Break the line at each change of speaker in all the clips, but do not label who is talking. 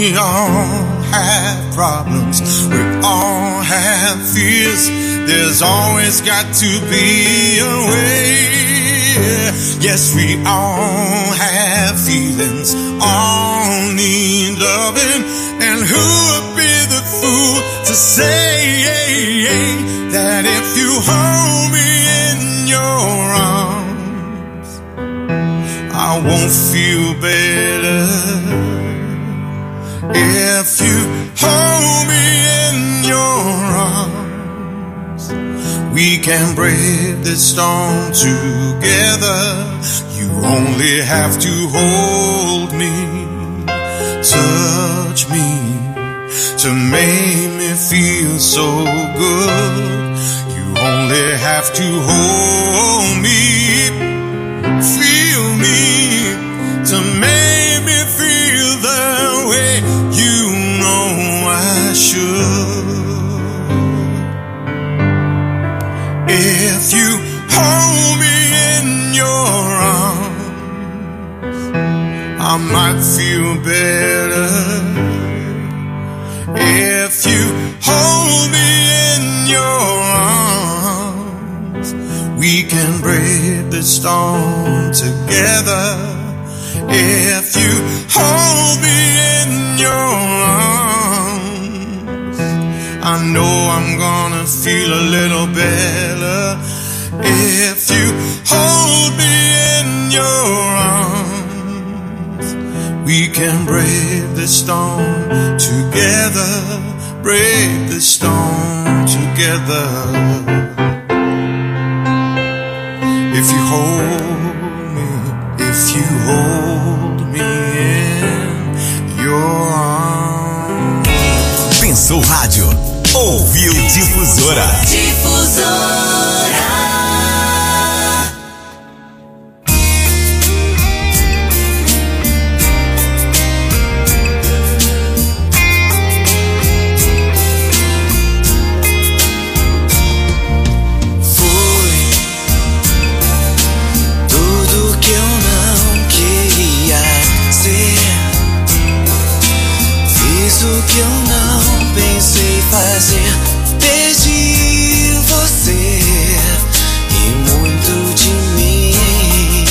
We all have problems, we all have fears. There's always got to be a way. Yes, we all have feelings, all need loving. And who would be the fool to say that if you hold me in your arms, I won't feel better? If you hold me in your arms, we can brave this storm together. You only have to hold me, touch me, to make me feel so good. You only have to hold me, feel me, to make me feel the way you know I should. If you hold me in your arms, I might feel better. If you hold me in your arms, we can brave the storm together. If you hold me in your arms, I know I'm gonna feel a little better. If you hold me in your arms, we can brave the storm together. Brave the storm together. If you hold me, if you hold me in your arms.
Pensou Rádio, ouviu Difusora.
Difusora.
O que eu não pensei fazer, perdi você e muito de mim.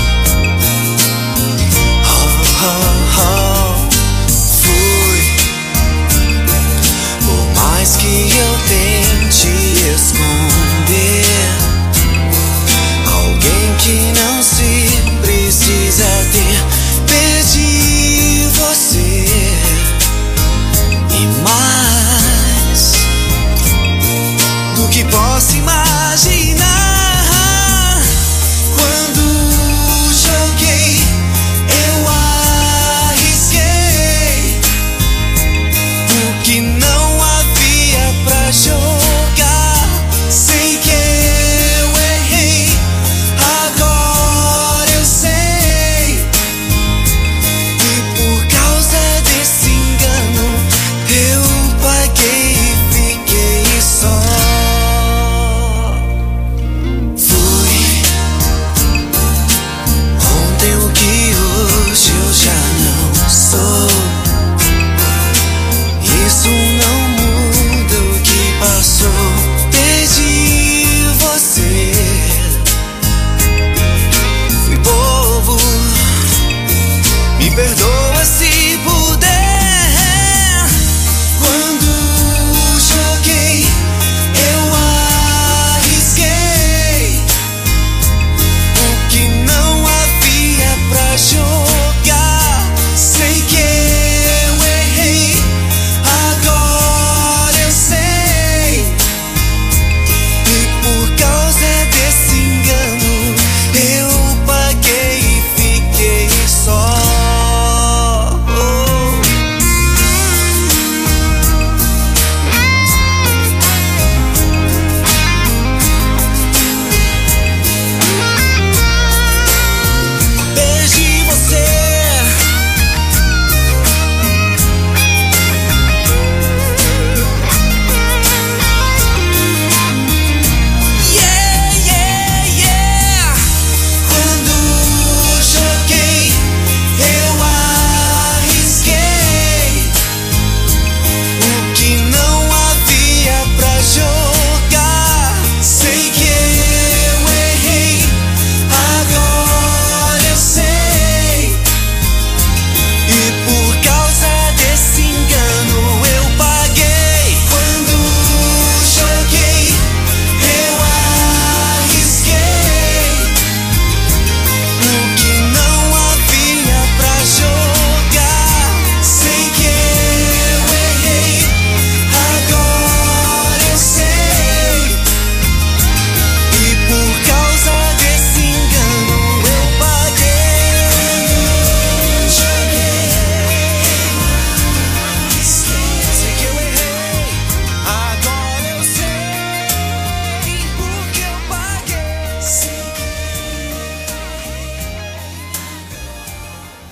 Fui, por mais que eu tente esconder, alguém que não se precisa ter. Perdi você e mais,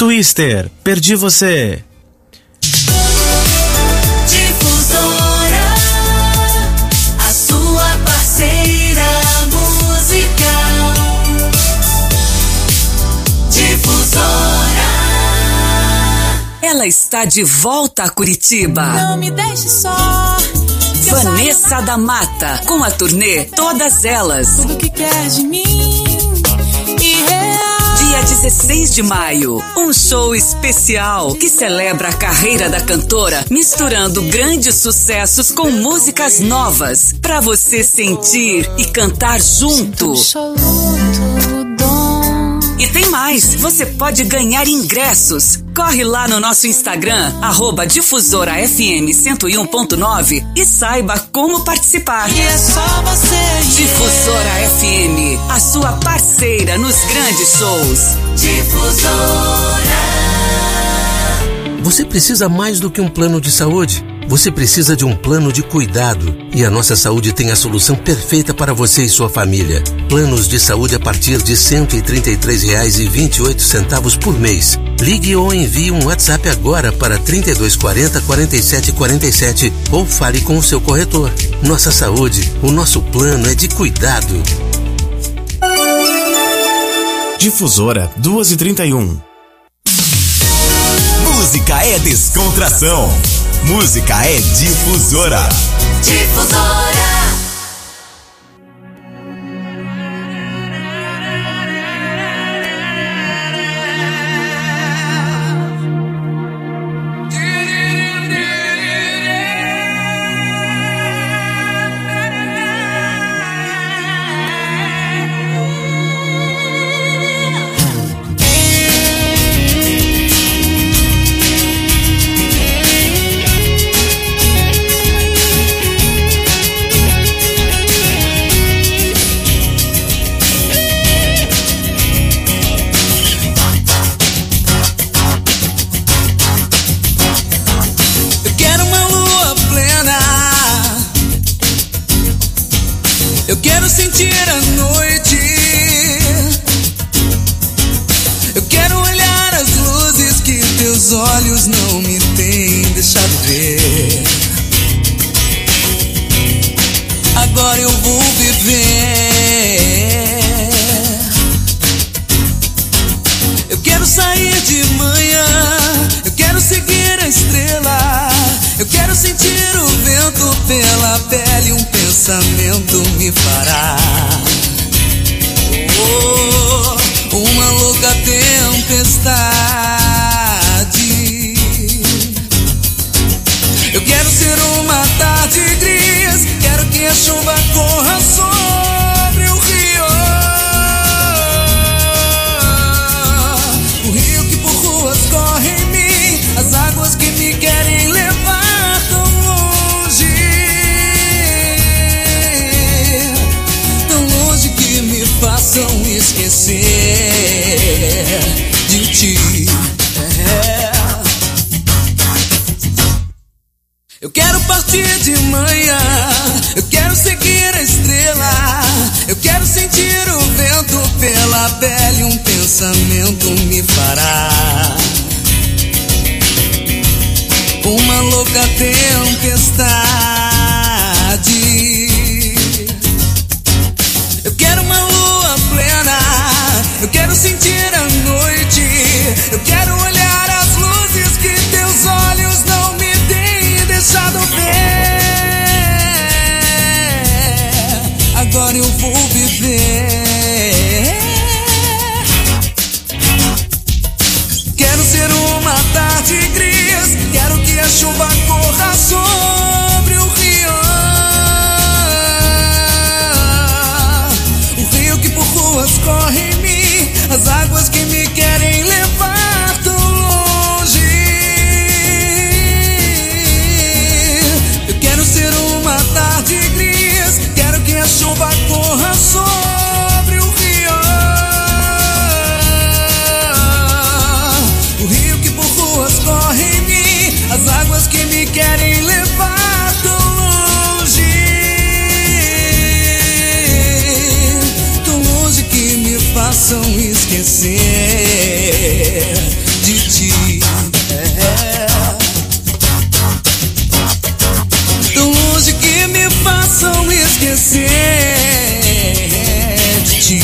Twister, perdi você.
Difusora, a sua parceira musical. Difusora.
Ela está de volta a Curitiba.
Não me deixe só.
Vanessa da Mata, com a turnê Todas Elas.
Tudo que quer de mim e real.
Dia 16 de maio, um show especial que celebra a carreira da cantora, misturando grandes sucessos com músicas novas, pra você sentir e cantar junto. E tem mais, você pode ganhar ingressos. Corre lá no nosso Instagram, @DifusoraFM 101.9 e saiba como participar.
E é só você.
Difusora FM, a sua parceira nos grandes shows.
Difusora.
Você precisa mais do que um plano de saúde. Você precisa de um plano de cuidado. E a Nossa Saúde tem a solução perfeita para você e sua família. Planos de saúde a partir de R$ 133,28 por mês. Ligue ou envie um WhatsApp agora para 3240 4747 ou fale com o seu corretor. Nossa Saúde, o nosso plano é de cuidado.
Difusora, 2h31.
Música é descontração. Música é Difusora.
Difusora.
Eu quero sentir a noite. Eu quero olhar as luzes que teus olhos não me têm deixado ver. Agora eu vou viver. Eu quero sair de manhã. Eu quero seguir a estrela. Eu quero sentir o vento pela pele. Um pensamento me fará uma louca tempestade. Eu quero ser uma tarde gris. Quero que a chuva corra sobre o rio. O rio que por ruas corre em mim. As águas que me querem levar tão longe. Tão longe que me façam esquecer de ti. Eu quero partir de manhã. Eu quero seguir a estrela. Eu quero sentir o vento pela pele. Um pensamento me fará uma louca tempestade. Eu quero uma lua plena. Eu quero sentir a noite. Eu quero olhar as luzes que teus olhos não me têm deixado ver. Agora eu vou viver. Quero ser uma tarde gris. Quero que a chuva corra sobre o rio. O rio que por ruas corre em mim. As águas que me querem levar tão longe. Eu quero ser uma tarde gris. Quero que a chuva corra sobre o rio. O rio que por ruas corre em mim. As águas que me querem levar tão longe. Tão longe que me façam esquecer de façam esquecer de ti.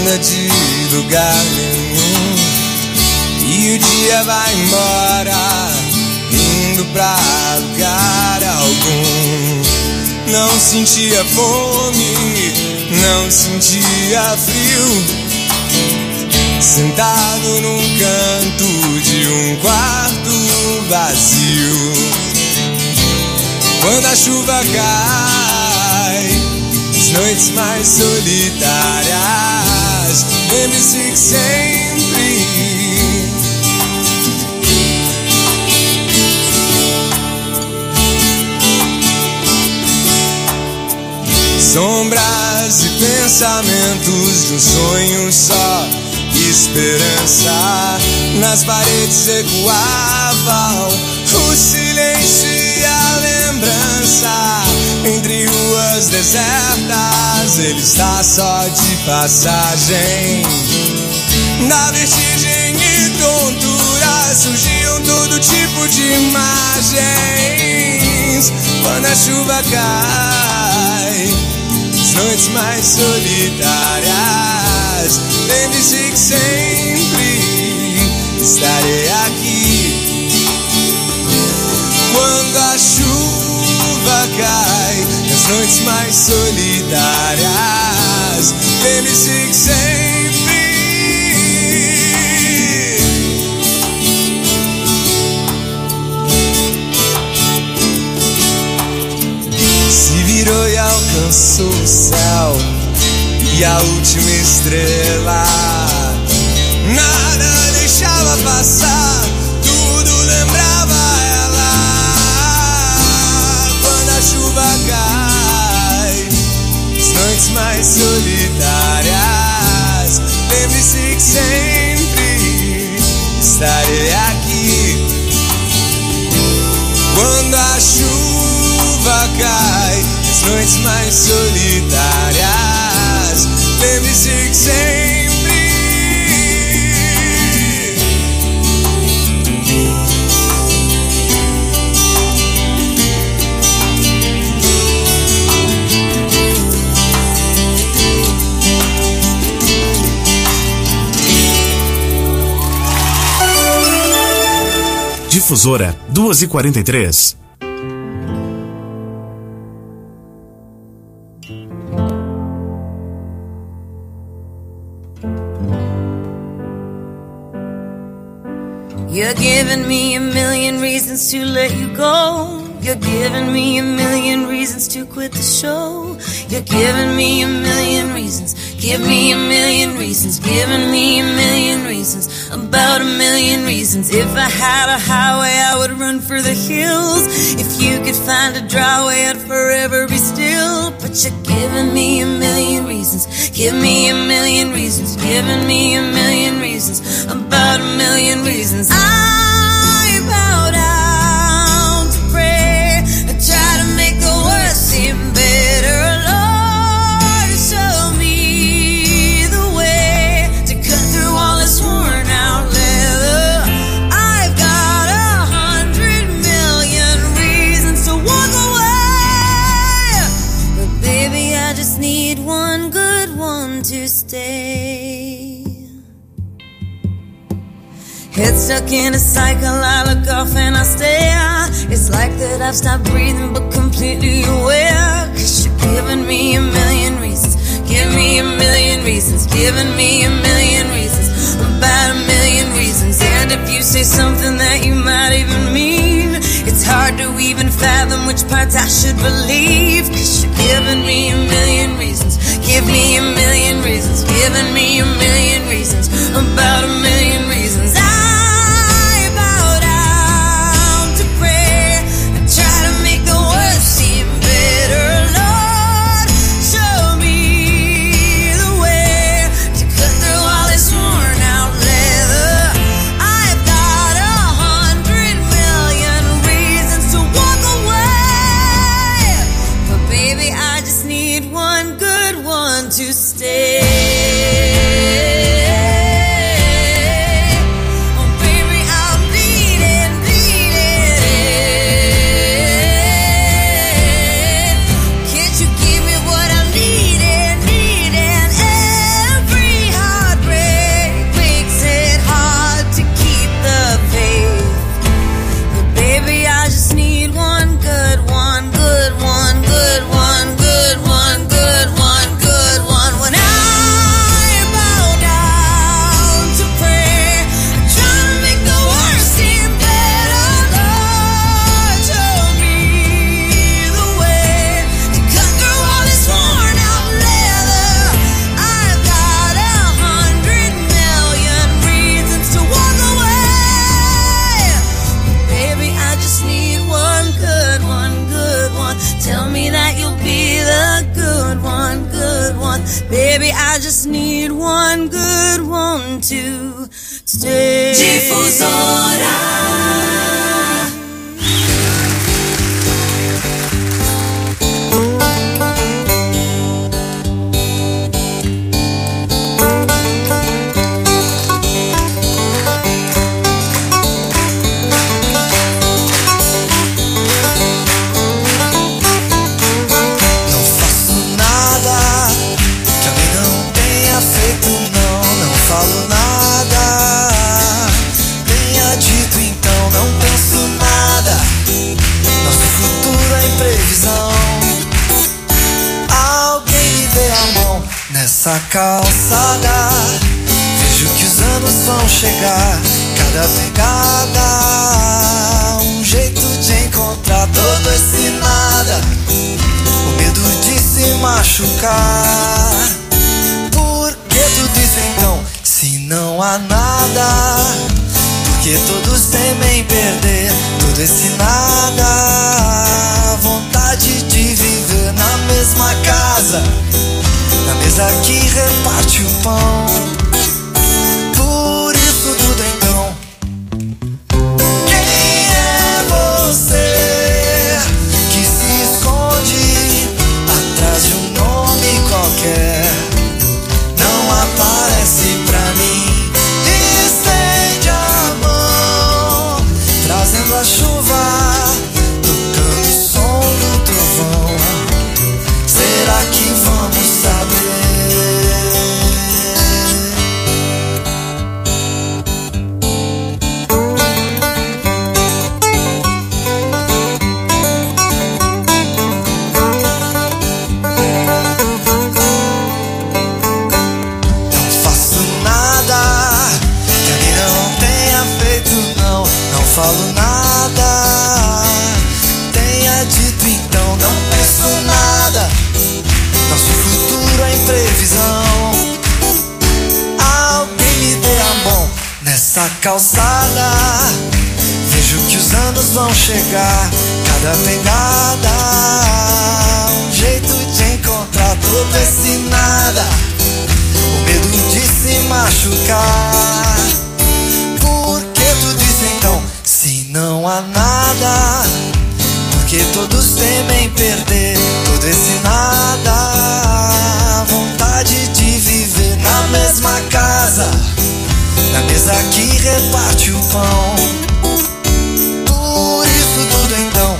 anda de lugar nenhum e o dia vai embora, indo pra lugar algum. Não sentia fome, não sentia frio, sentado num canto de um quarto vazio. Quando a chuva cai, as noites mais solitárias, lembre-se que sempre sombras e pensamentos de um sonho só, esperança nas paredes ecoavam, o silêncio e a lembrança. Entre ruas desertas, ele está só de passagem. Da vertigem e tontura surgiam todo tipo de imagens. Quando a chuva cai, as noites mais solitárias, lembre-se que sempre estarei aqui. Quando a chuva cai, nas noites mais solitárias, lembre-se que sempre se virou e alcançou o céu e a última estrela. Nada deixava passar, tudo lembrava ela. Quando a chuva cai, as noites mais solitárias, lembre-se que sempre estarei aqui. Quando a chuva cai, as noites mais solitárias, lembre-se que sempre
Difusora 2h43.
You're giving me a million reasons to let you go. You're giving me a million reasons to quit the show. You're giving me a million reasons. Give me a million reasons. Giving me a million reasons. About a million reasons. If I had a highway, I would run for the hills. If you could find a dry way, I'd forever be still. But you're giving me a million reasons. Give me a million reasons. Giving me a million reasons. About a million reasons. I bow down to pray. I try to make the worst seem better. Lord, show me the way to cut through all this worn out leather. I've got 100 million reasons to walk away, but baby, I just need one good one to stay. Head stuck in a cycle, I look off and I stare. It's like that I've stopped breathing but completely aware. Cause you're giving me a million reasons. Give me a million reasons. Giving me a million reasons. About a million reasons. And if you say something that you might even mean, it's hard to even fathom which parts I should believe. Cause you're giving me a million reasons. Give me a million reasons. Giving me a million reasons. About a million reasons. I bow down to pray. I try to make the worst seem better. Lord, show me the way to cut through all this worn out leather. I've got 100 million reasons to walk away, but baby, I just need one good one to stay. Can't you give me what I need and every Baby, I just need one good one to stay. Difusora.
Nessa calçada, vejo que os anos vão chegar. Cada pegada, um jeito de encontrar todo esse nada. O medo de se machucar. Por que tudo isso então, se não há nada? Porque todos temem perder todo esse nada. Vontade de viver na mesma casa, na mesa que reparte o pão. Por isso tudo então. Quem é você que se esconde atrás de um nome qualquer? Não aparece pra mim. Estende a mão, trazendo a chuva, tocando o som do trovão. Será que vamos saber? Não faço nada que alguém não tenha feito, não. Não falo nada, tenha dito então. Não penso nada, nosso futuro é imprevisão. Alguém me dê a mão nessa calçada. Vejo que os anos vão chegar. Cada pegada, um jeito de encontrar todo esse nada. O medo de se machucar. Por que tudo isso então, se não há nada? Porque todos temem perder todo esse nada. Vontade de viver na mesma casa, na mesa que reparte o pão. Por isso tudo então.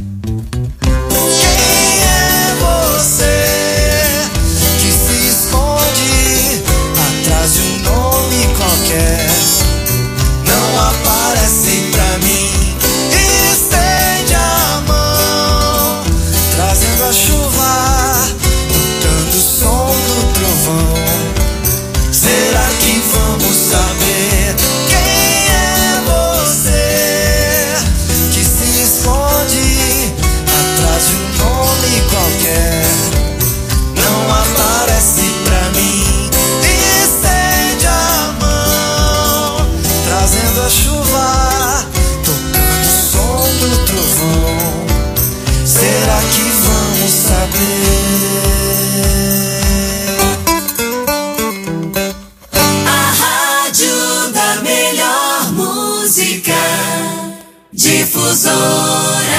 Quem é você que se esconde atrás de um nome qualquer? Não aparece pra mim. Estende a mão, trazendo a chuva, tocando o som do trovão. Será que vamos saber? Quem é você que se esconde atrás de um nome qualquer? Não aparece pra mim. Estende a mão, trazendo a chuva, tocando o som do trovão. Será que vamos saber?
A rádio da melhor música. Difusora.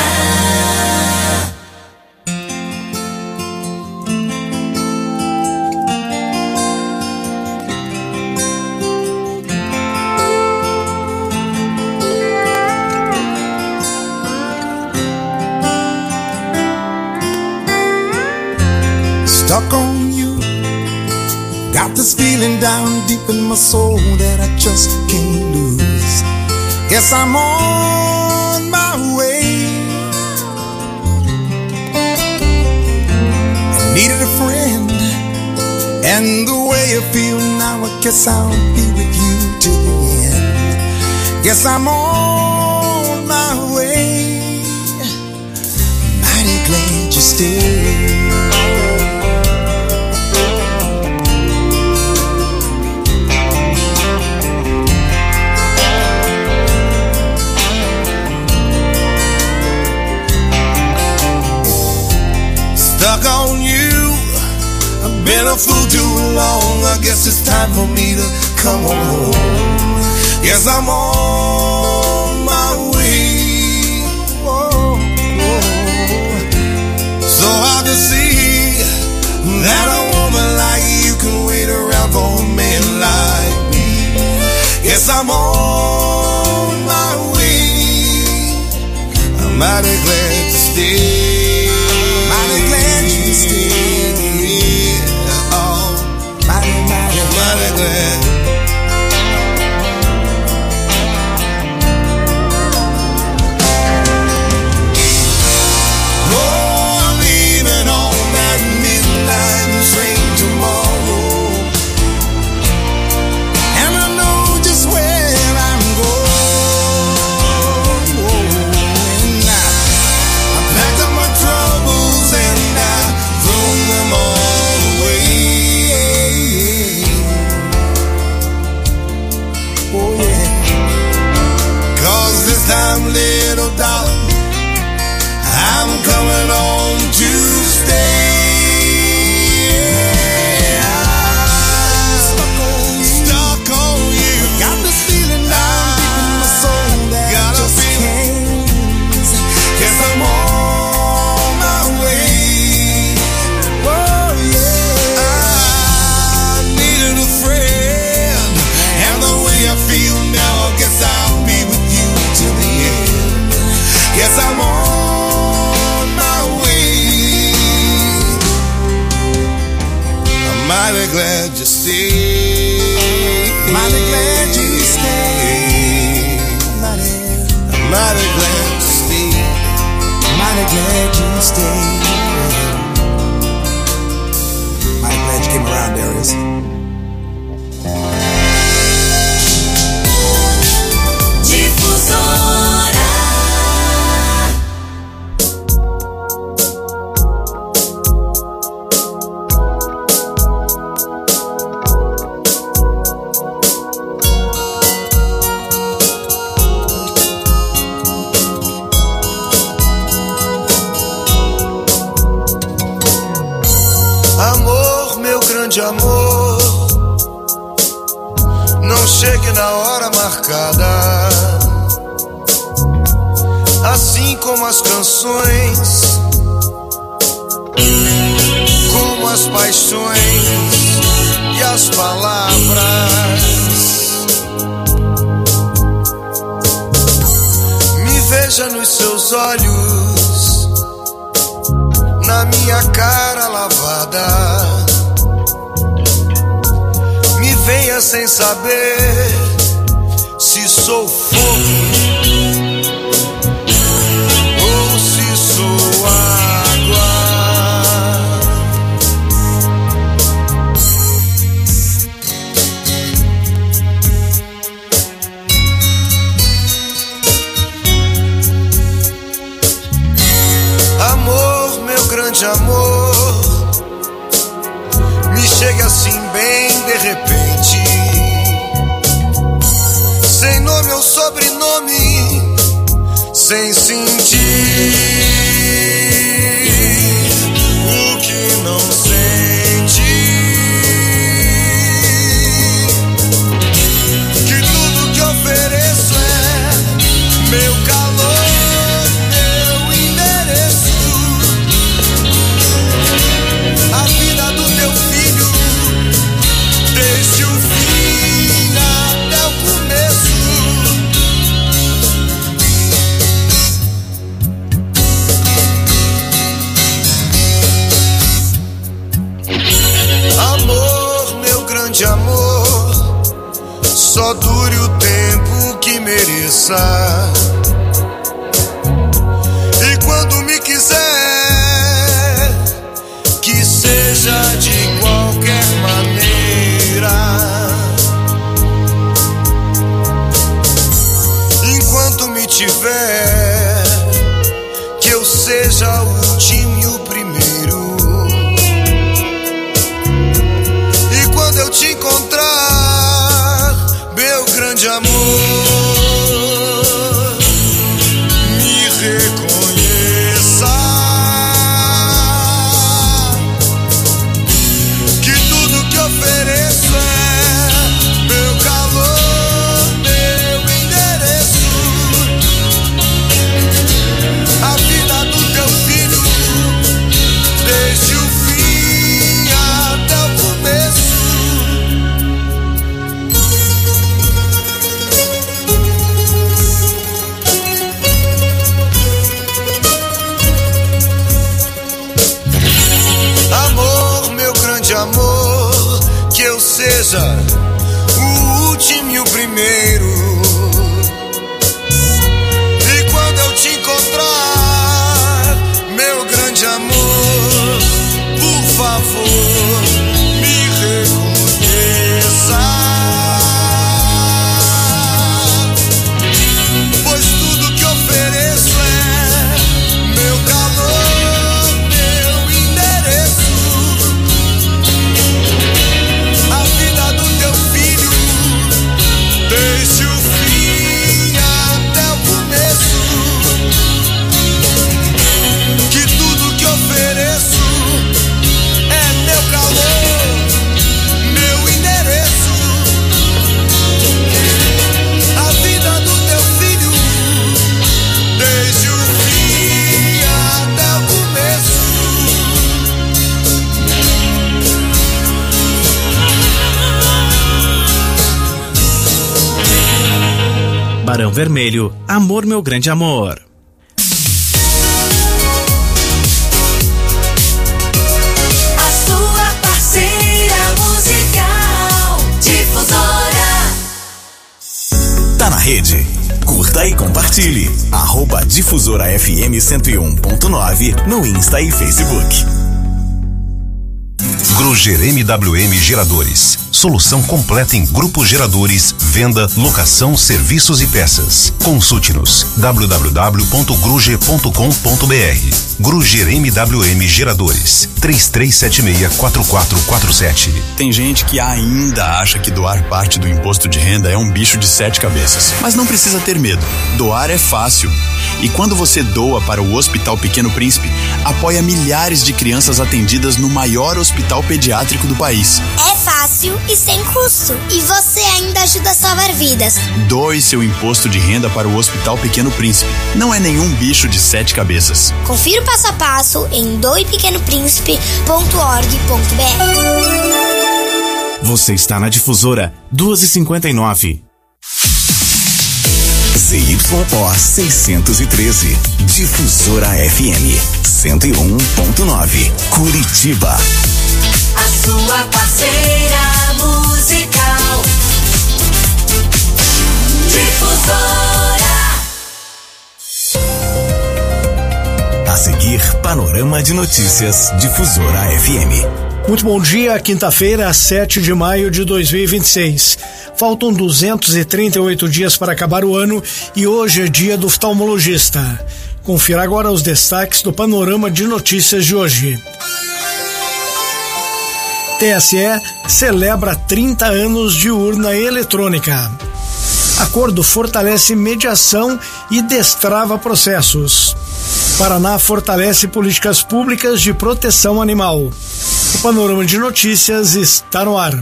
Stuck on you. Got this feeling down deep in my soul that I just can't lose. Guess I'm on my way. I needed a friend, and the way I feel now, I guess I'll be with you till the end. Guess I'm on my way. Mighty glad you stayed. Stuck on you, I've been a fool too guess it's time for me to come home. Yes, I'm on my way. Whoa, whoa. So hard to see that a woman like you can wait around for a man like me. Yes, I'm on my way. I'm mighty glad to stay. Mighty glad you stay. Oh, mighty glad. Glad you stay. Mighty glad you stay. Mighty glad you stay. Mighty glad you stay. Mighty glad you came around, Darius.
Difusora.
De amor, não chegue na hora marcada, assim como as canções, como as paixões e as palavras. Me veja nos seus olhos, na minha cara lavada. Venha sem saber se sou fogo ou se sou água. Amor, meu grande amor, me chega assim bem de repente, sem nome ou sobrenome, sem sentir o que não sente. Que tudo que ofereço é meu calor, meu endereço, a vida do teu filho, desde o fim até o começo. Amor, meu grande amor, só dure o tempo que mereça. E quando me quiser, que seja de qualquer maneira. Enquanto me tiver, que eu seja o último e o primeiro. E quando eu te encontrar, meu grande amor, me reconheça. Que tudo que ofereço é
seja o último e o primeiro. E quando eu te encontrar, meu grande amor, por favor, me reconheça. Pois tudo que ofereço é meu calor, meu endereço. A vida do teu filho, desde o fim até o começo. Que tudo que ofereço é meu calor, meu endereço. A vida do teu filho, desde o fim até o começo.
Barão Vermelho, Amor Meu Grande Amor.
A sua parceira musical, Difusora.
Tá na rede? Curta e compartilhe. @Difusora FM 101.9 no Insta e Facebook.
Gruger MWM Geradores. Solução completa em grupos geradores, venda, locação, serviços e peças. Consulte-nos www.gruger.com.br. Gruger MWM Geradores. 3376-4447.
Tem gente que ainda acha que doar parte do imposto de renda é um bicho de 7 cabeças. Mas não precisa ter medo. Doar é fácil. E quando você doa para o Hospital Pequeno Príncipe, apoia milhares de crianças atendidas no maior hospital pediátrico do país.
É fácil e sem custo. E você ainda ajuda a salvar vidas.
Doe seu imposto de renda para o Hospital Pequeno Príncipe. Não é nenhum bicho de 7 cabeças.
Confira o passo a passo em doepequenopríncipe.org.br.
Você está na Difusora 2h59.
ZYO 613. Difusora FM 101.9. Curitiba.
A sua parceira musical, Difusora.
A seguir, Panorama de Notícias, Difusora FM.
Muito bom dia, quinta-feira, 7 de maio de 2026. Faltam 238 dias para acabar o ano e hoje é dia do oftalmologista. Confira agora os destaques do Panorama de Notícias de hoje. TSE celebra 30 anos de urna eletrônica. Acordo fortalece mediação e destrava processos. Paraná fortalece políticas públicas de proteção animal. O Panorama de Notícias está no ar.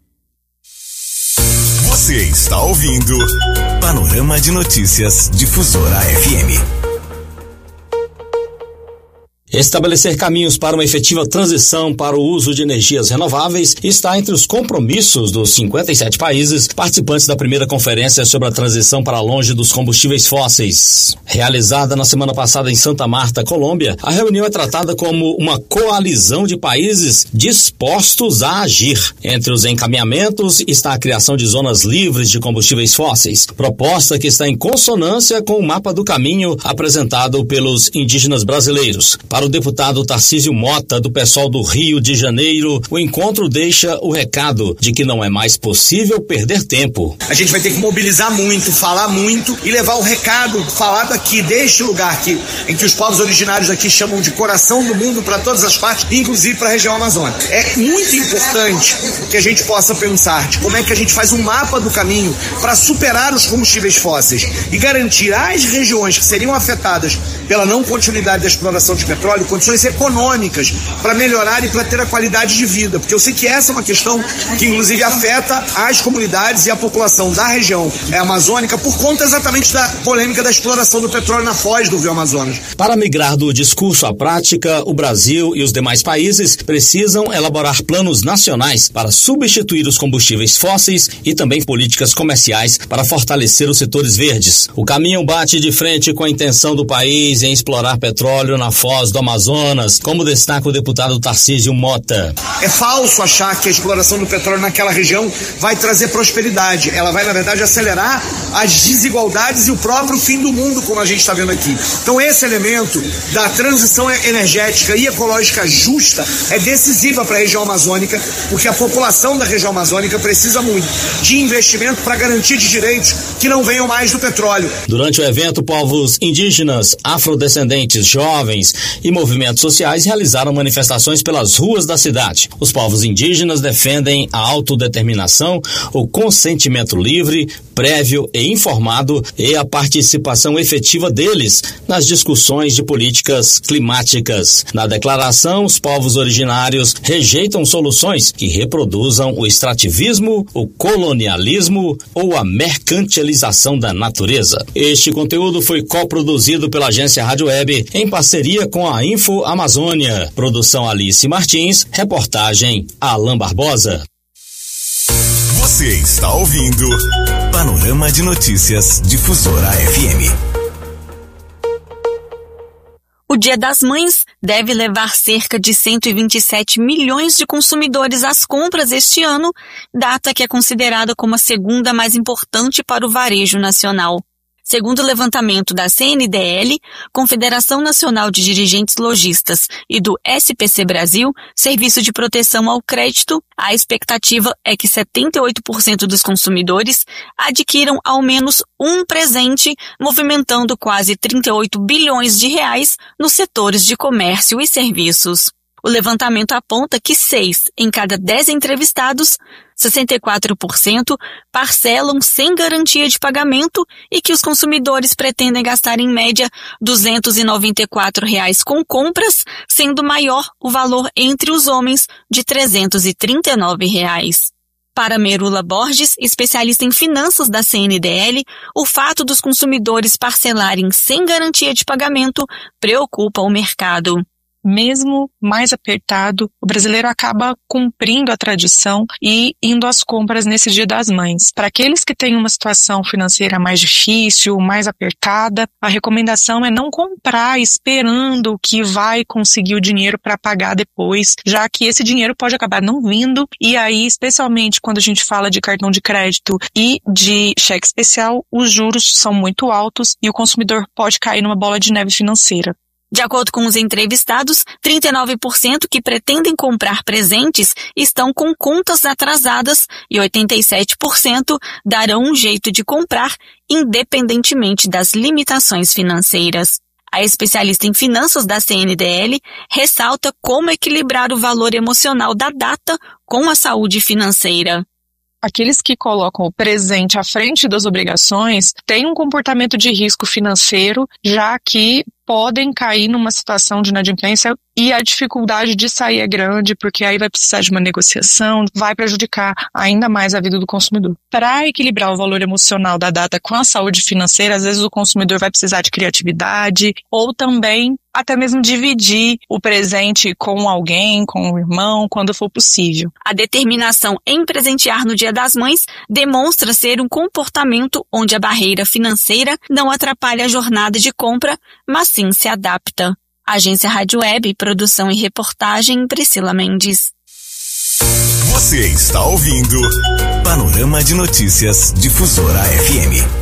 Você está ouvindo Panorama de Notícias Difusora FM.
Estabelecer caminhos para uma efetiva transição para o uso de energias renováveis está entre os compromissos dos 57 países participantes da primeira conferência sobre a transição para longe dos combustíveis fósseis. Realizada na semana passada em Santa Marta, Colômbia, a reunião é tratada como uma coalizão de países dispostos a agir. Entre os encaminhamentos está a criação de zonas livres de combustíveis fósseis, proposta que está em consonância com o mapa do caminho apresentado pelos indígenas brasileiros. Para o deputado Tarcísio Mota, do PSOL do Rio de Janeiro, o encontro deixa o recado de que não é mais possível perder tempo.
A gente vai ter que mobilizar muito, falar muito e levar o recado falado aqui, deste lugar aqui, em que os povos originários aqui chamam de coração do mundo para todas as partes, inclusive para a região amazônica. É muito importante que a gente possa pensar de como é que a gente faz um mapa do caminho para superar os combustíveis fósseis e garantir às regiões que seriam afetadas pela não continuidade da exploração de petróleo condições econômicas para melhorar e para ter a qualidade de vida, porque eu sei que essa é uma questão que inclusive afeta as comunidades e a população da região amazônica por conta exatamente da polêmica da exploração do petróleo na foz do Rio Amazonas.
Para migrar do discurso à prática, o Brasil e os demais países precisam elaborar planos nacionais para substituir os combustíveis fósseis e também políticas comerciais para fortalecer os setores verdes. O caminho bate de frente com a intenção do país em explorar petróleo na foz do Amazonas, como destaca o deputado Tarcísio Mota.
É falso achar que a exploração do petróleo naquela região vai trazer prosperidade. Ela vai, na verdade, acelerar as desigualdades e o próprio fim do mundo, como a gente está vendo aqui. Então, esse elemento da transição energética e ecológica justa é decisiva para a região amazônica, porque a população da região amazônica precisa muito de investimento para garantia de direitos que não venham mais do petróleo.
Durante o evento, povos indígenas, afrodescendentes, jovens e movimentos sociais realizaram manifestações pelas ruas da cidade. Os povos indígenas defendem a autodeterminação, o consentimento livre, prévio e informado e a participação efetiva deles nas discussões de políticas climáticas. Na declaração, os povos originários rejeitam soluções que reproduzam o extrativismo, o colonialismo ou a mercantilização da natureza. Este conteúdo foi coproduzido pela agência Rádio Web em parceria com a Info Amazônia. Produção Alice Martins, reportagem Alan Barbosa.
Você está ouvindo Panorama de Notícias Difusora FM.
O Dia das Mães deve levar cerca de 127 milhões de consumidores às compras este ano, data que é considerada como a segunda mais importante para o varejo nacional. Segundo o levantamento da CNDL, Confederação Nacional de Dirigentes Lojistas, e do SPC Brasil, Serviço de Proteção ao Crédito, a expectativa é que 78% dos consumidores adquiram ao menos um presente, movimentando quase 38 bilhões de reais nos setores de comércio e serviços. O levantamento aponta que 6 em cada 10 entrevistados, 64%, parcelam sem garantia de pagamento e que os consumidores pretendem gastar em média R$ 294 com compras, sendo maior o valor entre os homens de R$ 339. Para Merula Borges, especialista em finanças da CNDL, o fato dos consumidores parcelarem sem garantia de pagamento preocupa o mercado.
Mesmo mais apertado, o brasileiro acaba cumprindo a tradição e indo às compras nesse Dia das Mães. Para aqueles que têm uma situação financeira mais difícil, mais apertada, a recomendação é não comprar esperando que vai conseguir o dinheiro para pagar depois, já que esse dinheiro pode acabar não vindo, e aí, especialmente quando a gente fala de cartão de crédito e de cheque especial, os juros são muito altos e o consumidor pode cair numa bola de neve financeira.
De acordo com os entrevistados, 39% que pretendem comprar presentes estão com contas atrasadas e 87% darão um jeito de comprar, independentemente das limitações financeiras. A especialista em finanças da CNDL ressalta como equilibrar o valor emocional da data com a saúde financeira.
Aqueles que colocam o presente à frente das obrigações têm um comportamento de risco financeiro, já que podem cair numa situação de inadimplência e a dificuldade de sair é grande, porque aí vai precisar de uma negociação, vai prejudicar ainda mais a vida do consumidor. Para equilibrar o valor emocional da data com a saúde financeira, às vezes o consumidor vai precisar de criatividade ou também até mesmo dividir o presente com alguém, com o irmão, quando for possível.
A determinação em presentear no Dia das Mães demonstra ser um comportamento onde a barreira financeira não atrapalha a jornada de compra, mas sim se adapta. Agência Rádio Web, produção e reportagem, Priscila Mendes.
Você está ouvindo Panorama de Notícias Difusora FM.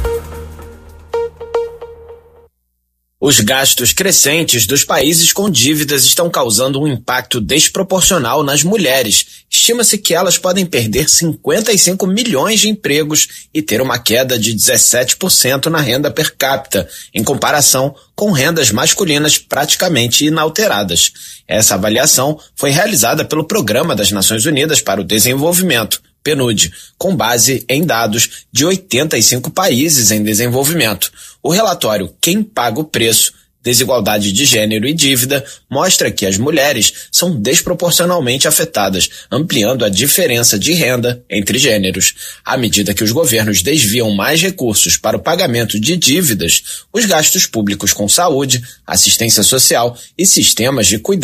Os gastos crescentes dos países com dívidas estão causando um impacto desproporcional nas mulheres. Estima-se que elas podem perder 55 milhões de empregos e ter uma queda de 17% na renda per capita, em comparação com rendas masculinas praticamente inalteradas. Essa avaliação foi realizada pelo Programa das Nações Unidas para o Desenvolvimento, PNUD, com base em dados de 85 países em desenvolvimento. O relatório Quem Paga o Preço? Desigualdade de Gênero e Dívida mostra que as mulheres são desproporcionalmente afetadas, ampliando a diferença de renda entre gêneros. À medida que os governos desviam mais recursos para o pagamento de dívidas, os gastos públicos com saúde, assistência social e sistemas de cuidado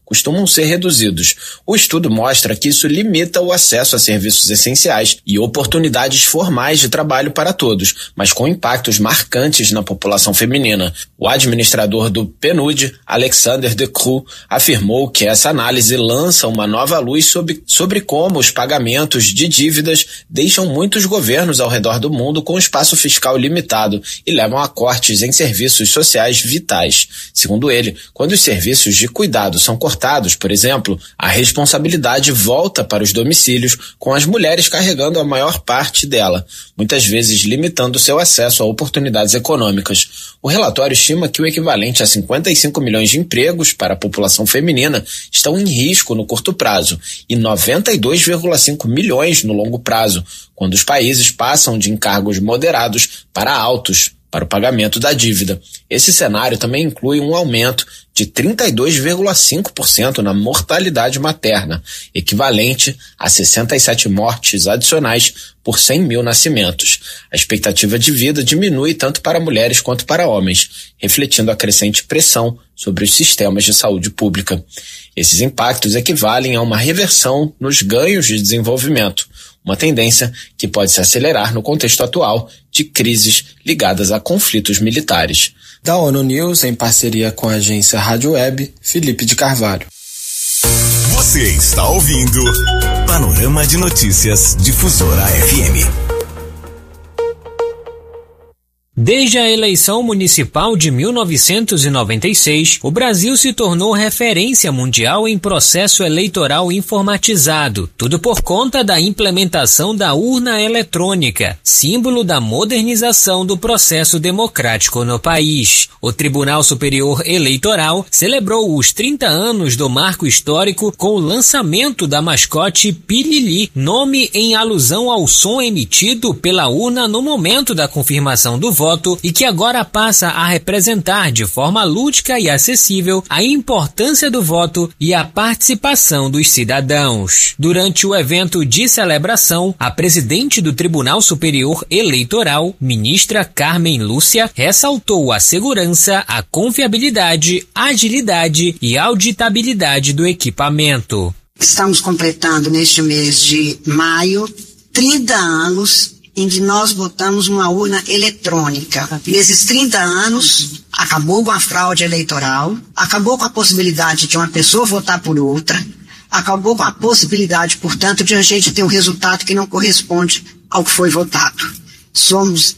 costumam ser reduzidos. O estudo mostra que isso limita o acesso a serviços essenciais e oportunidades formais de trabalho para todos, mas com impactos marcantes na população feminina. O administrador do PNUD, Alexander De Croo, afirmou que essa análise lança uma nova luz sobre como os pagamentos de dívidas deixam muitos governos ao redor do mundo com espaço fiscal limitado e levam a cortes em serviços sociais vitais. Segundo ele, quando os serviços de cuidado são cortados, por exemplo, a responsabilidade volta para os domicílios, com as mulheres carregando a maior parte dela, muitas vezes limitando seu acesso a oportunidades econômicas. O relatório estima que o equivalente a 55 milhões de empregos para a população feminina estão em risco no curto prazo e 92,5 milhões no longo prazo, quando os países passam de encargos moderados para altos para o pagamento da dívida. Esse cenário também inclui um aumento de 32,5% na mortalidade materna, equivalente a 67 mortes adicionais por 100 mil nascimentos. A expectativa de vida diminui tanto para mulheres quanto para homens, refletindo a crescente pressão sobre os sistemas de saúde pública. Esses impactos equivalem a uma reversão nos ganhos de desenvolvimento, uma tendência que pode se acelerar no contexto atual de crises ligadas a conflitos militares.
Da ONU News, em parceria com a agência Rádio Web, Felipe de Carvalho.
Você está ouvindo Panorama de Notícias Difusora FM.
Desde a eleição municipal de 1996, o Brasil se tornou referência mundial em processo eleitoral informatizado, tudo por conta da implementação da urna eletrônica, símbolo da modernização do processo democrático no país. O Tribunal Superior Eleitoral celebrou os 30 anos do marco histórico com o lançamento da mascote Pilili, nome em alusão ao som emitido pela urna no momento da confirmação do voto e que agora passa a representar de forma lúdica e acessível a importância do voto e a participação dos cidadãos. Durante o evento de celebração, a presidente do Tribunal Superior Eleitoral, ministra Carmen Lúcia, ressaltou a segurança, a confiabilidade, agilidade e auditabilidade do equipamento.
Estamos completando neste mês de maio 30 anos em que nós votamos uma urna eletrônica. Nesses 30 anos, acabou com a fraude eleitoral, acabou com a possibilidade de uma pessoa votar por outra, acabou com a possibilidade, portanto, de a gente ter um resultado que não corresponde ao que foi votado. Somos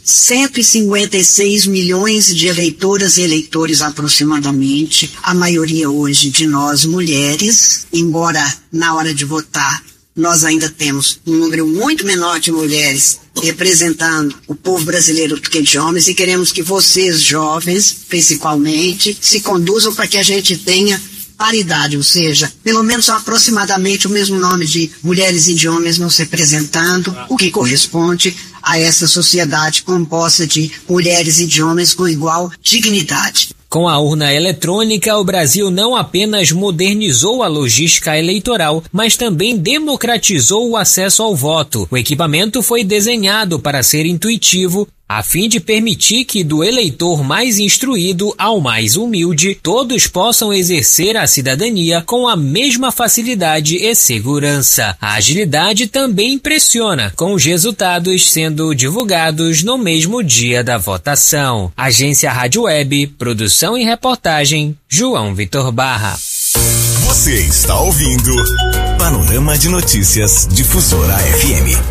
156 milhões de eleitoras e eleitores aproximadamente, a maioria hoje de nós mulheres, embora na hora de votar nós ainda temos um número muito menor de mulheres representando o povo brasileiro do que de homens, e queremos que vocês, jovens, principalmente, se conduzam para que a gente tenha paridade, ou seja, pelo menos aproximadamente o mesmo nome de mulheres e de homens nos representando, o que corresponde a essa sociedade composta de mulheres e de homens com igual dignidade.
Com a urna eletrônica, o Brasil não apenas modernizou a logística eleitoral, mas também democratizou o acesso ao voto. O equipamento foi desenhado para ser intuitivo, a fim de permitir que do eleitor mais instruído ao mais humilde, todos possam exercer a cidadania com a mesma facilidade e segurança. A agilidade também impressiona, com os resultados sendo divulgados no mesmo dia da votação. Agência Rádio Web, produção e reportagem, João Vitor Barra.
Você está ouvindo Panorama de Notícias Difusora FM.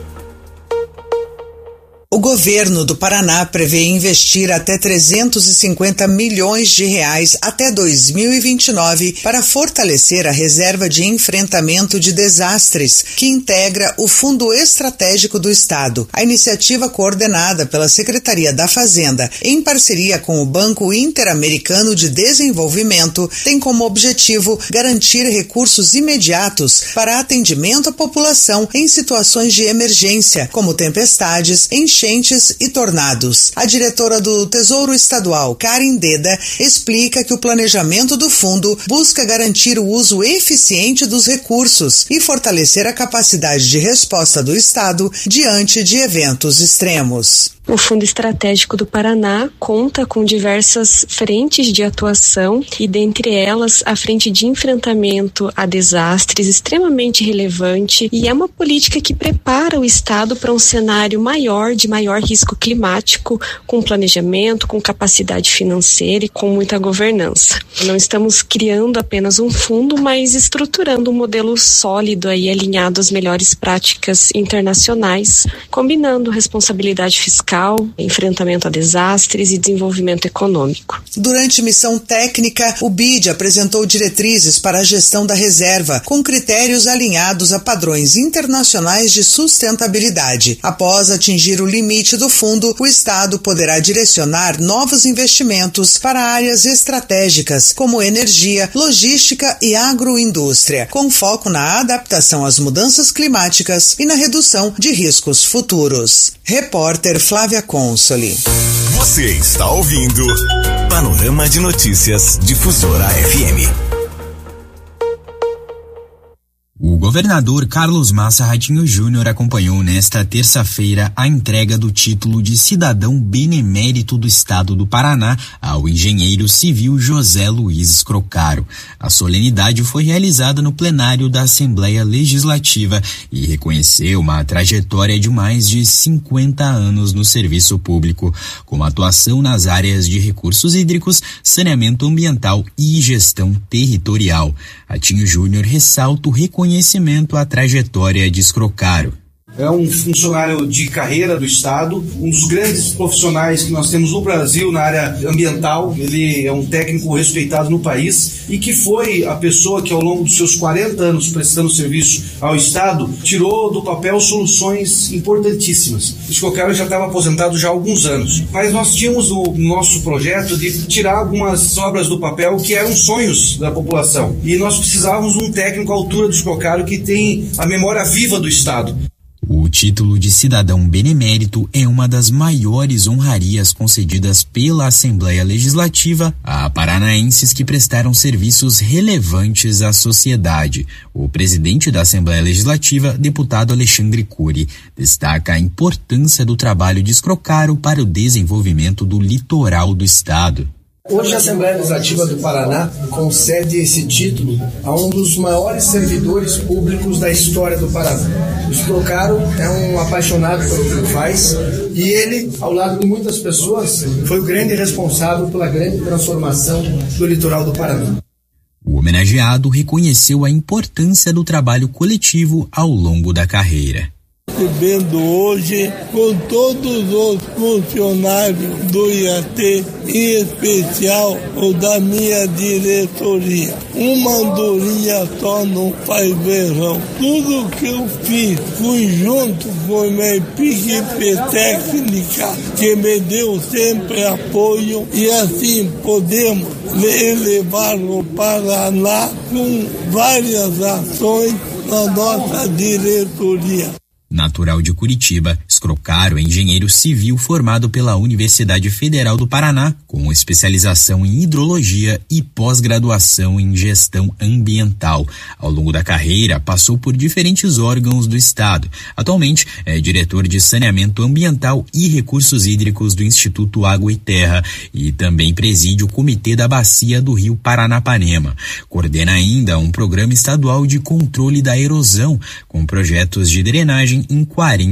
O governo do Paraná prevê investir até 350 milhões de reais até 2029 para fortalecer a reserva de enfrentamento de desastres, que integra o Fundo Estratégico do Estado. A iniciativa, coordenada pela Secretaria da Fazenda, em parceria com o Banco Interamericano de Desenvolvimento, tem como objetivo garantir recursos imediatos para atendimento à população em situações de emergência, como tempestades, enchentes e tornados. A diretora do Tesouro Estadual, Karen Deda, explica que o planejamento do fundo busca garantir o uso eficiente dos recursos e fortalecer a capacidade de resposta do Estado diante de eventos extremos.
O Fundo Estratégico do Paraná conta com diversas frentes de atuação e, dentre elas, a frente de enfrentamento a desastres, extremamente relevante, e é uma política que prepara o Estado para um cenário maior, de maior risco climático, com planejamento, com capacidade financeira e com muita governança. Não estamos criando apenas um fundo, mas estruturando um modelo sólido aí, alinhado às melhores práticas internacionais, combinando responsabilidade fiscal, enfrentamento a desastres e desenvolvimento econômico.
Durante missão técnica, o BID apresentou diretrizes para a gestão da reserva, com critérios alinhados a padrões internacionais de sustentabilidade. Após atingir o limite do fundo, o Estado poderá direcionar novos investimentos para áreas estratégicas, como energia, logística e agroindústria, com foco na adaptação às mudanças climáticas e na redução de riscos futuros. Repórter Flávia Consoli.
Você está ouvindo Panorama de Notícias Difusora FM.
O governador Carlos Massa Ratinho Júnior acompanhou nesta terça-feira a entrega do título de cidadão benemérito do estado do Paraná ao engenheiro civil José Luiz Scrocaro. A solenidade foi realizada no plenário da Assembleia Legislativa e reconheceu uma trajetória de mais de 50 anos no serviço público, com atuação nas áreas de recursos hídricos, saneamento ambiental e gestão territorial. Ratinho Júnior ressalta o reconhecimento à trajetória de Scrocaro.
É um funcionário de carreira do Estado, um dos grandes profissionais que nós temos no Brasil na área ambiental. Ele é um técnico respeitado no país e que foi a pessoa que, ao longo dos seus 40 anos prestando serviço ao Estado, tirou do papel soluções importantíssimas. O Scrocaro já estava aposentado já há alguns anos, mas nós tínhamos o nosso projeto de tirar algumas obras do papel que eram sonhos da população. E nós precisávamos de um técnico à altura do Scrocaro que tem a memória viva do Estado.
O título de cidadão benemérito é uma das maiores honrarias concedidas pela Assembleia Legislativa a paranaenses que prestaram serviços relevantes à sociedade. O presidente da Assembleia Legislativa, deputado Alexandre Cury, destaca a importância do trabalho de Scrocaro para o desenvolvimento do litoral do estado.
Hoje a Assembleia Legislativa do Paraná concede esse título a um dos maiores servidores públicos da história do Paraná. O Scrocaro é um apaixonado pelo que ele faz e ele, ao lado de muitas pessoas, foi o grande responsável pela grande transformação do litoral do Paraná.
O homenageado reconheceu a importância do trabalho coletivo ao longo da carreira.
Recebendo hoje com todos os funcionários do IAT, em especial o da minha diretoria. Uma andorinha só não faz verão. Tudo que eu fiz, fui junto com a minha equipe técnica, que me deu sempre apoio, e assim podemos elevar o Paraná com várias ações na nossa diretoria.
Natural de Curitiba, Scrocaro é engenheiro civil formado pela Universidade Federal do Paraná, com especialização em hidrologia e pós-graduação em gestão ambiental. Ao longo da carreira, passou por diferentes órgãos do estado. Atualmente, é diretor de saneamento ambiental e recursos hídricos do Instituto Água e Terra e também preside o Comitê da Bacia do Rio Paranapanema. Coordena ainda um programa estadual de controle da erosão, com projetos de drenagem em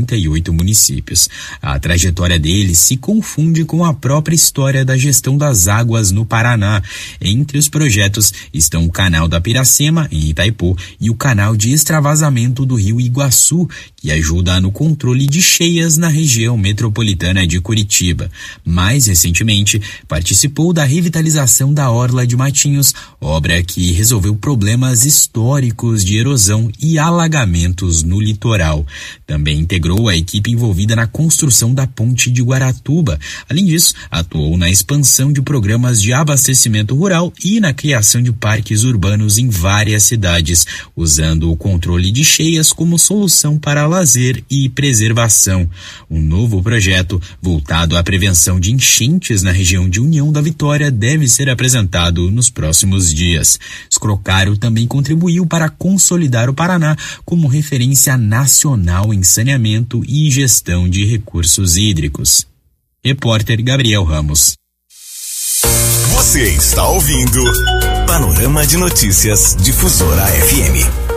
48 municípios. A trajetória dele se confunde com a própria história da gestão das águas no Paraná. Entre os projetos estão o Canal da Piracema, em Itaipu, e o Canal de Extravasamento do Rio Iguaçu, que ajuda no controle de cheias na região metropolitana de Curitiba. Mais recentemente, participou da revitalização da Orla de Matinhos, obra que resolveu problemas históricos de erosão e alagamentos no litoral. Também integrou a equipe envolvida na construção da Ponte de Guaratuba. Além disso, atuou na expansão de programas de abastecimento rural e na criação de parques urbanos em várias cidades, usando o controle de cheias como solução para lazer e preservação. Um novo projeto voltado à prevenção de enchentes na região de União da Vitória deve ser apresentado nos próximos dias. Scrocaro também contribuiu para consolidar o Paraná como referência nacional em saneamento e gestão de recursos hídricos. Repórter Gabriel Ramos.
Você está ouvindo Panorama de Notícias Difusora FM.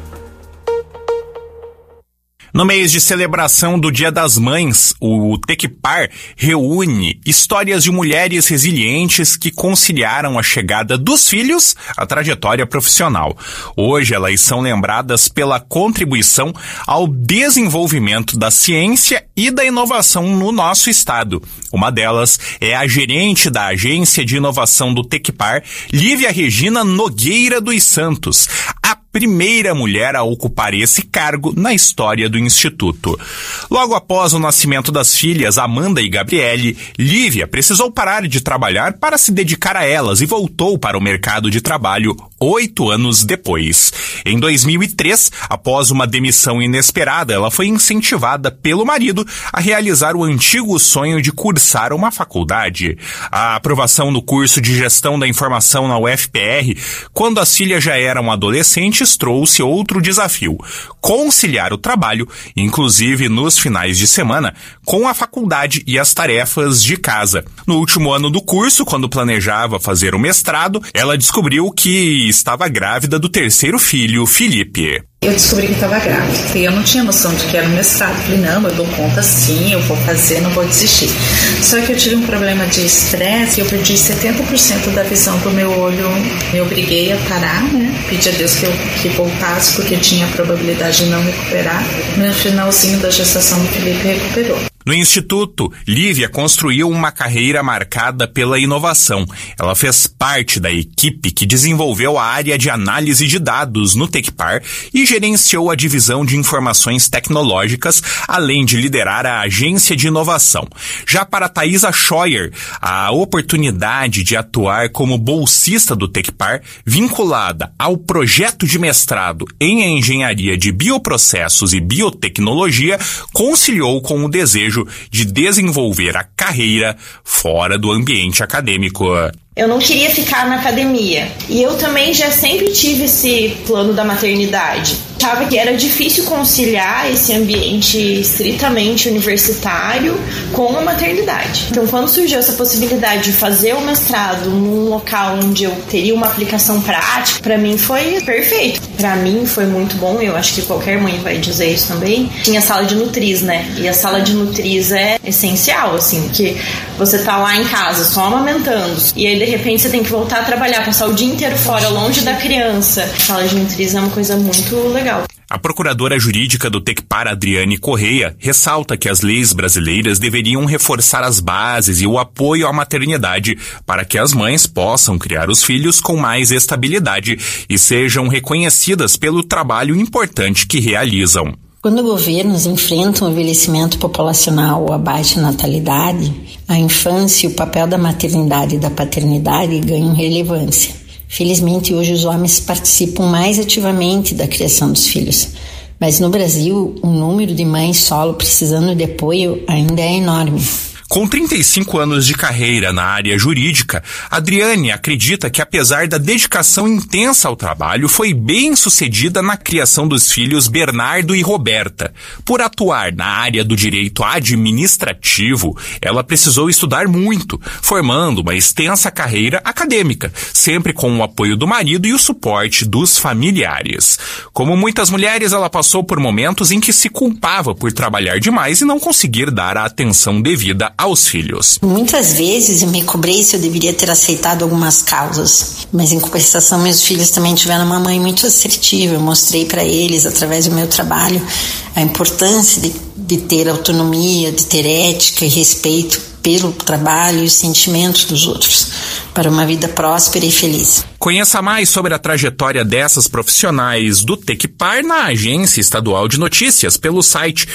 No mês de celebração do Dia das Mães, o Tecpar reúne histórias de mulheres resilientes que conciliaram a chegada dos filhos à trajetória profissional. Hoje elas são lembradas pela contribuição ao desenvolvimento da ciência e da inovação no nosso estado. Uma delas é a gerente da Agência de Inovação do Tecpar, Lívia Regina Nogueira dos Santos, a primeira mulher a ocupar esse cargo na história do Instituto. Logo após o nascimento das filhas Amanda e Gabriele, Lívia precisou parar de trabalhar para se dedicar a elas e voltou para o mercado de trabalho 8 anos depois. Em 2003, após uma demissão inesperada, ela foi incentivada pelo marido a realizar o antigo sonho de cursar uma faculdade. A aprovação do curso de Gestão da Informação na UFPR, quando as filhas já eram adolescentes, trouxe outro desafio: conciliar o trabalho, inclusive nos finais de semana, com a faculdade e as tarefas de casa. No último ano do curso, quando planejava fazer o mestrado, ela descobriu que estava grávida do terceiro filho, Felipe.
Eu descobri que estava grávida e eu não tinha noção de que era um mestrado. Falei, não, eu dou conta sim, eu vou fazer, não vou desistir. Só que eu tive um problema de estresse e eu perdi 70% da visão do meu olho. Me obriguei a parar, né? Pedi a Deus que voltasse, porque tinha a probabilidade de não recuperar. No finalzinho da gestação do Felipe recuperou.
No Instituto, Lívia construiu uma carreira marcada pela inovação. Ela fez parte da equipe que desenvolveu a área de análise de dados no Tecpar e gerenciou a divisão de informações tecnológicas, além de liderar a agência de inovação. Já para Thaisa Scheuer, a oportunidade de atuar como bolsista do Tecpar, vinculada ao projeto de mestrado em engenharia de bioprocessos e biotecnologia, conciliou com o desejo de desenvolver a carreira fora do ambiente acadêmico.
Eu não queria ficar na academia. E eu também já sempre tive esse plano da maternidade. Achava que era difícil conciliar esse ambiente estritamente universitário com a maternidade. Então, quando surgiu essa possibilidade de fazer o mestrado num local onde eu teria uma aplicação prática, para mim foi perfeito. Para mim foi muito bom, eu acho que qualquer mãe vai dizer isso também. Tinha sala de nutriz, né? E a sala de nutriz é essencial, assim, porque você tá lá em casa só amamentando, e aí de repente você tem que voltar a trabalhar, passar o dia inteiro fora, longe da criança. A sala de nutriz é uma coisa muito legal.
A procuradora jurídica do Tecpar, Adriane Correia, ressalta que as leis brasileiras deveriam reforçar as bases e o apoio à maternidade para que as mães possam criar os filhos com mais estabilidade e sejam reconhecidas pelo trabalho importante que realizam.
Quando governos enfrentam o envelhecimento populacional ou a baixa natalidade, a infância e o papel da maternidade e da paternidade ganham relevância. Felizmente, hoje os homens participam mais ativamente da criação dos filhos, mas no Brasil, o número de mães solo precisando de apoio ainda é enorme.
Com 35 anos de carreira na área jurídica, Adriane acredita que, apesar da dedicação intensa ao trabalho, foi bem sucedida na criação dos filhos Bernardo e Roberta. Por atuar na área do direito administrativo, ela precisou estudar muito, formando uma extensa carreira acadêmica, sempre com o apoio do marido e o suporte dos familiares. Como muitas mulheres, ela passou por momentos em que se culpava por trabalhar demais e não conseguir dar a atenção devida aos filhos.
Muitas vezes eu me cobrei se eu deveria ter aceitado algumas causas, mas em compensação meus filhos também tiveram uma mãe muito assertiva. Eu mostrei para eles, através do meu trabalho, a importância de ter autonomia, de ter ética e respeito pelo trabalho e os sentimentos dos outros, para uma vida próspera e feliz.
Conheça mais sobre a trajetória dessas profissionais do Tecpar na Agência Estadual de Notícias pelo site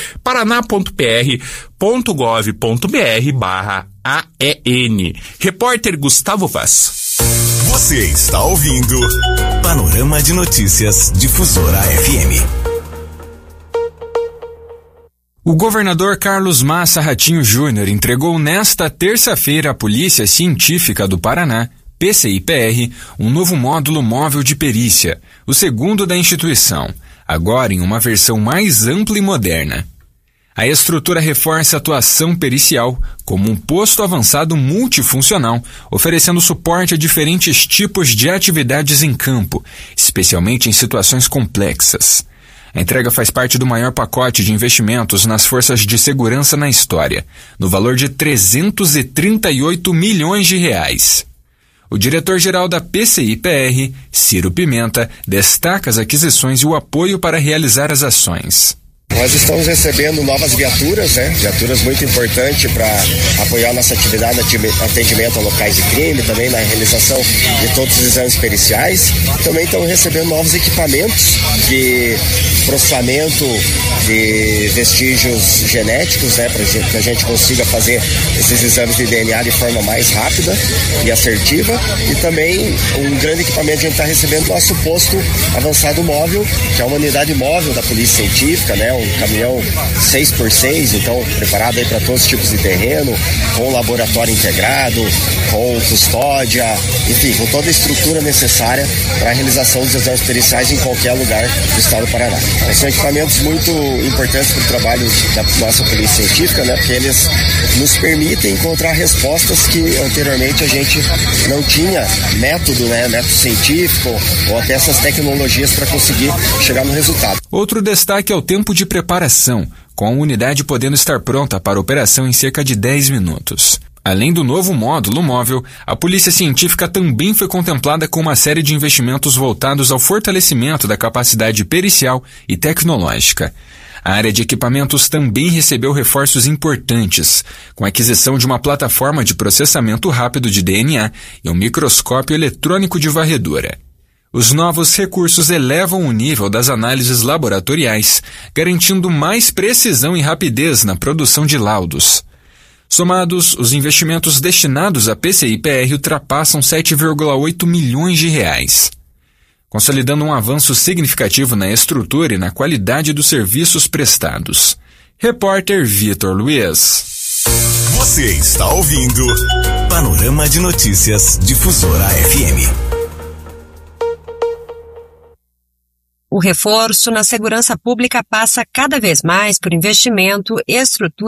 paraná.pr.gov.br/AEN. Repórter Gustavo Vaz.
Você está ouvindo Panorama de Notícias Difusora FM.
O governador Carlos Massa Ratinho Júnior entregou nesta terça-feira à Polícia Científica do Paraná, PCI-PR, um novo módulo móvel de perícia, o segundo da instituição, agora em uma versão mais ampla e moderna. A estrutura reforça a atuação pericial como um posto avançado multifuncional, oferecendo suporte a diferentes tipos de atividades em campo, especialmente em situações complexas. A entrega faz parte do maior pacote de investimentos nas forças de segurança na história, no valor de 338 milhões de reais. O diretor-geral da PCI-PR, Ciro Pimenta, destaca as aquisições e o apoio para realizar as ações.
Nós estamos recebendo novas viaturas, viaturas muito importantes para apoiar nossa atividade, atendimento a locais de crime, também na realização de todos os exames periciais. Também estamos recebendo novos equipamentos de processamento de vestígios genéticos, para que a gente consiga fazer esses exames de DNA de forma mais rápida e assertiva. E também um grande equipamento que a gente está recebendo, nosso posto avançado móvel, que é uma unidade móvel da Polícia Científica, um caminhão 6x6, então preparado aí para todos os tipos de terreno, com laboratório integrado, com custódia, enfim, com toda a estrutura necessária para a realização dos exames periciais em qualquer lugar do estado do Paraná. São equipamentos muito importantes para o trabalho da nossa Polícia Científica, porque eles nos permitem encontrar respostas que anteriormente a gente não tinha método científico ou até essas tecnologias para conseguir chegar no resultado.
Outro destaque é o tempo de preparação, com a unidade podendo estar pronta para a operação em cerca de 10 minutos. Além do novo módulo móvel, a Polícia Científica também foi contemplada com uma série de investimentos voltados ao fortalecimento da capacidade pericial e tecnológica. A área de equipamentos também recebeu reforços importantes, com a aquisição de uma plataforma de processamento rápido de DNA e um microscópio eletrônico de varredura. Os novos recursos elevam o nível das análises laboratoriais, garantindo mais precisão e rapidez na produção de laudos. Somados, os investimentos destinados à PCI-PR ultrapassam 7,8 milhões de reais, consolidando um avanço significativo na estrutura e na qualidade dos serviços prestados. Repórter Vitor Luiz.
Você está ouvindo Panorama de Notícias Difusora FM.
O reforço na segurança pública passa cada vez mais por investimento, estrutura